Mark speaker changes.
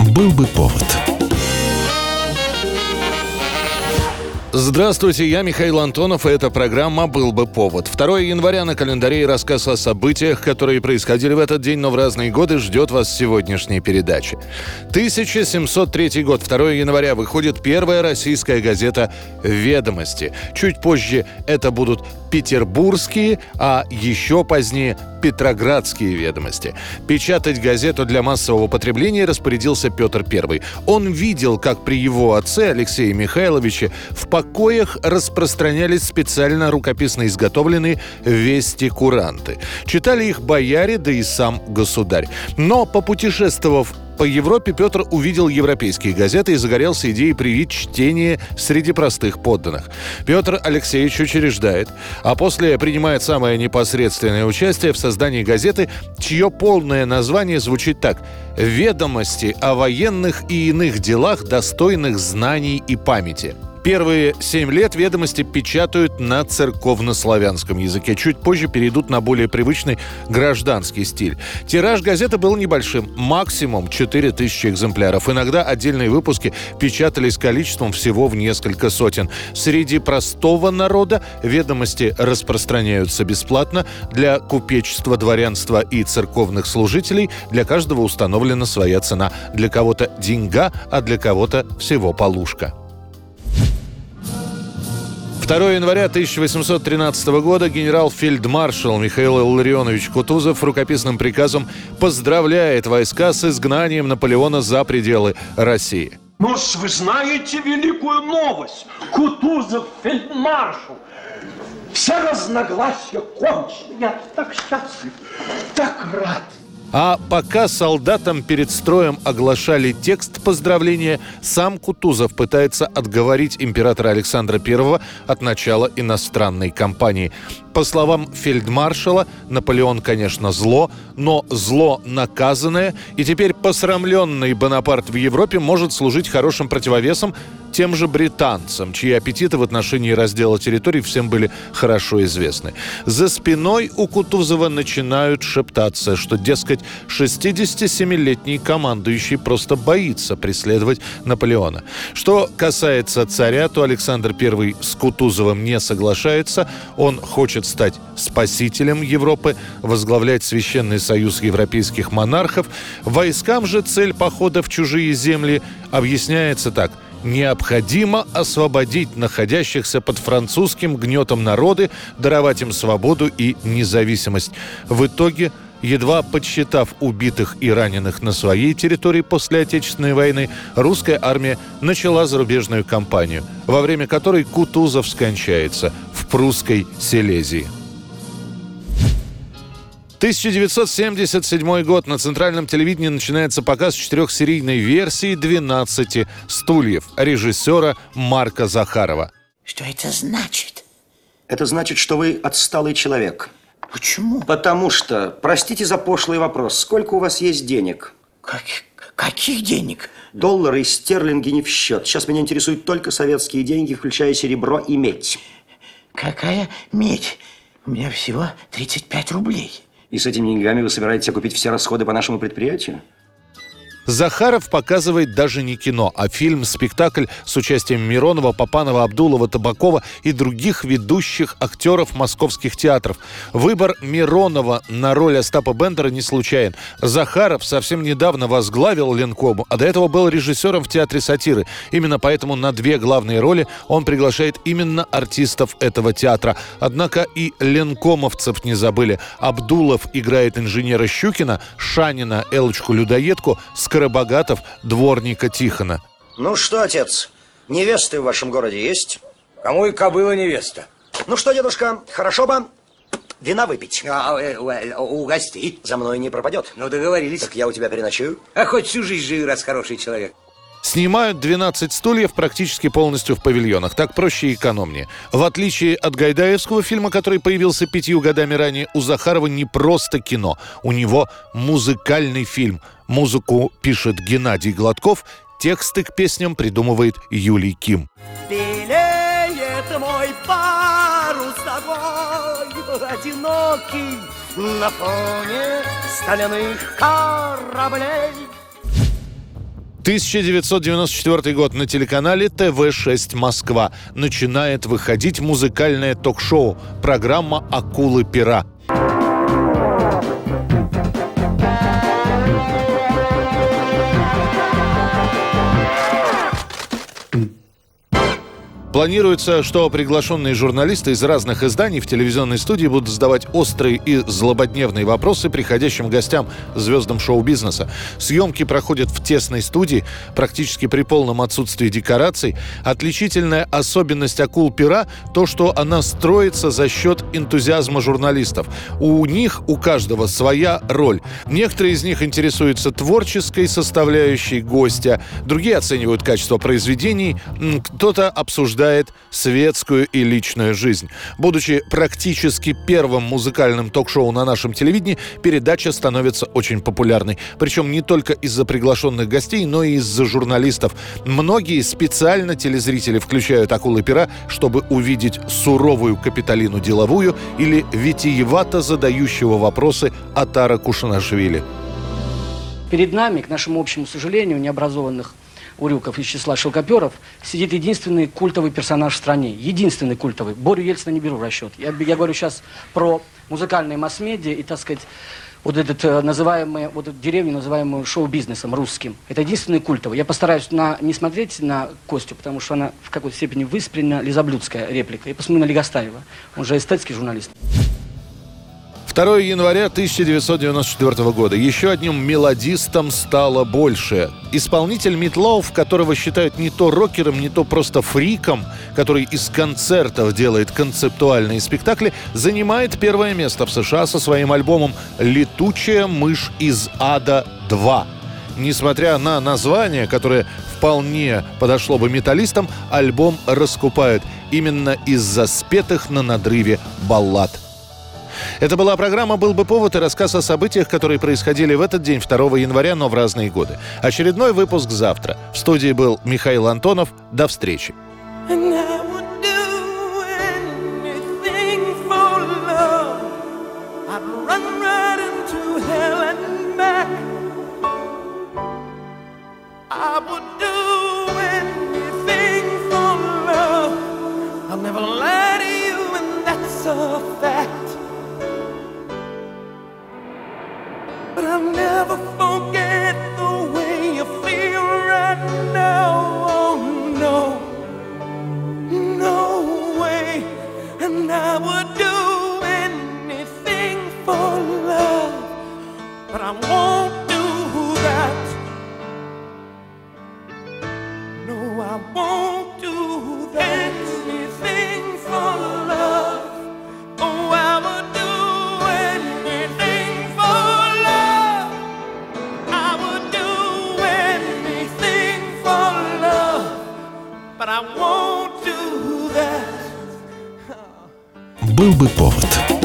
Speaker 1: Был бы повод.
Speaker 2: Здравствуйте, я Михаил Антонов, и эта программа «Был бы повод». 2 января на календаре, и рассказ о событиях, которые происходили в этот день, но в разные годы, ждет вас в сегодняшней передаче. 1703 год, 2 января, выходит первая российская газета «Ведомости». Чуть позже это будут петербургские, а еще позднее петроградские «Ведомости». Печатать газету для массового потребления распорядился Петр I. Он видел, как при его отце Алексее Михайловиче в покоях распространялись специально рукописно изготовленные вести-куранты. Читали их бояре, да и сам государь. Но, попутешествовав по Европе, Петр увидел европейские газеты и загорелся идеей привить чтение среди простых подданных. Петр Алексеевич учреждает, а после принимает самое непосредственное участие в создании газеты, чье полное название звучит так: «Ведомости о военных и иных делах, достойных знаний и памяти». Первые 7 лет «Ведомости» печатают на церковнославянском языке. Чуть позже перейдут на более привычный гражданский стиль. Тираж газеты был небольшим, максимум 4000 экземпляров. Иногда отдельные выпуски печатались количеством всего в несколько сотен. Среди простого народа «Ведомости» распространяются бесплатно. Для купечества, дворянства и церковных служителей для каждого установлена своя цена. Для кого-то деньга, а для кого-то всего полушка. 2 января 1813 года генерал-фельдмаршал Михаил Илларионович Кутузов рукописным приказом поздравляет войска с изгнанием Наполеона за пределы России.
Speaker 3: Ну, вы знаете великую новость. Кутузов фельдмаршал. Все разногласия кончены. Я так счастлив, так рад.
Speaker 2: А пока солдатам перед строем оглашали текст поздравления, сам Кутузов пытается отговорить императора Александра I от начала иностранной кампании. По словам фельдмаршала, Наполеон, конечно, зло, но зло наказанное, и теперь посрамленный Бонапарт в Европе может служить хорошим противовесом тем же британцам, чьи аппетиты в отношении раздела территорий всем были хорошо известны. За спиной у Кутузова начинают шептаться, что, дескать, 67-летний командующий просто боится преследовать Наполеона. Что касается царя, то Александр I с Кутузовым не соглашается. Он хочет стать спасителем Европы, возглавлять Священный союз европейских монархов. Войскам же цель похода в чужие земли объясняется так: необходимо освободить находящихся под французским гнетом народы, даровать им свободу и независимость. В итоге, едва подсчитав убитых и раненых на своей территории после Отечественной войны, русская армия начала зарубежную кампанию, во время которой Кутузов скончается в прусской Силезии. 1977 год. На центральном телевидении начинается показ 4-серийной версии «12 стульев» режиссера Марка Захарова.
Speaker 4: Что это значит?
Speaker 5: Это значит, что вы отсталый человек.
Speaker 4: Почему?
Speaker 5: Потому что, простите за пошлый вопрос, сколько у вас есть денег?
Speaker 4: Каких денег?
Speaker 5: Доллары и стерлинги не в счет. Сейчас меня интересуют только советские деньги, включая серебро и медь.
Speaker 4: Какая медь? У меня всего 35 рублей.
Speaker 5: И с этими деньгами вы собираетесь окупить все расходы по нашему предприятию?
Speaker 2: Захаров показывает даже не кино, а фильм-спектакль с участием Миронова, Папанова, Абдулова, Табакова и других ведущих актеров московских театров. Выбор Миронова на роль Остапа Бендера не случайен. Захаров совсем недавно возглавил Ленком, а до этого был режиссером в театре сатиры. Именно поэтому на 2 главные роли он приглашает именно артистов этого театра. Однако и ленкомовцев не забыли. Абдулов играет инженера Щукина, Шанина — Элочку-людоедку, Скоробогатов — дворника Тихона.
Speaker 6: Ну что, отец, невесты в вашем городе есть?
Speaker 7: Кому и кобыла невеста?
Speaker 6: Ну что, дедушка, хорошо бы вина выпить.
Speaker 7: Угости.
Speaker 6: За мной не пропадет.
Speaker 7: Ну, договорились.
Speaker 6: Так я у тебя переночую.
Speaker 7: А хоть всю жизнь живи, раз хороший человек.
Speaker 2: Снимают 12 стульев практически полностью в павильонах. Так проще и экономнее. В отличие от гайдаевского фильма, который появился 5 годами ранее, у Захарова не просто кино. У него музыкальный фильм. Музыку пишет Геннадий Гладков, тексты к песням придумывает Юлий Ким.
Speaker 8: Белеет мой парус тобой, одинокий, на фоне стальных кораблей.
Speaker 2: 1994 год. На телеканале ТВ-6 Москва начинает выходить музыкальное ток-шоу, программа «Акулы-пера». Планируется, что приглашенные журналисты из разных изданий в телевизионной студии будут задавать острые и злободневные вопросы приходящим гостям, звездам шоу-бизнеса. Съемки проходят в тесной студии, практически при полном отсутствии декораций. Отличительная особенность «Акул-пера» — то, что она строится за счет энтузиазма журналистов. У них, у каждого своя роль. Некоторые из них интересуются творческой составляющей гостя, другие оценивают качество произведений, кто-то обсуждает светскую и личную жизнь. Будучи практически первым музыкальным ток-шоу на нашем телевидении, передача становится очень популярной. Причем не только из-за приглашенных гостей, но и из-за журналистов. Многие специально телезрители включают «Акулы-пера», чтобы увидеть суровую Капитолину Деловую или витиевато задающего вопросы Атара Кушанашвили.
Speaker 1: Перед нами, к нашему общему сожалению, необразованных урюков из числа шелкоперов, сидит единственный культовый персонаж в стране. Единственный культовый. Борю Ельцина не беру в расчет. Я говорю сейчас про музыкальные масс-медиа и, так сказать, вот этот называемый, вот эту деревню, называемую шоу-бизнесом русским. Это единственный культовый. Я постараюсь не смотреть на Костю, потому что она в какой-то степени выспрена, лизоблюдская реплика. Я посмотрю на Легостаева. Он же эстетский журналист.
Speaker 2: 2 января 1994 года. Еще одним мелодистом стало больше. Исполнитель Meat Loaf, которого считают не то рокером, не то просто фриком, который из концертов делает концептуальные спектакли, занимает первое место в США со своим альбомом «Летучая мышь из ада 2». Несмотря на название, которое вполне подошло бы металлистам, альбом раскупают именно из-за спетых на надрыве баллад. Это была программа «Был бы повод» и рассказ о событиях, которые происходили в этот день, 2 января, но в разные годы. Очередной выпуск завтра. В студии был Михаил Антонов. До встречи.
Speaker 8: But I'll never forget the way you feel right now. Oh no, no way. And I would do anything for love, but I won't do that. No, I won't do that. Anything for love. Oh, I would do anything for love. I would do anything for love, but I won't do that.
Speaker 9: Был бы повод.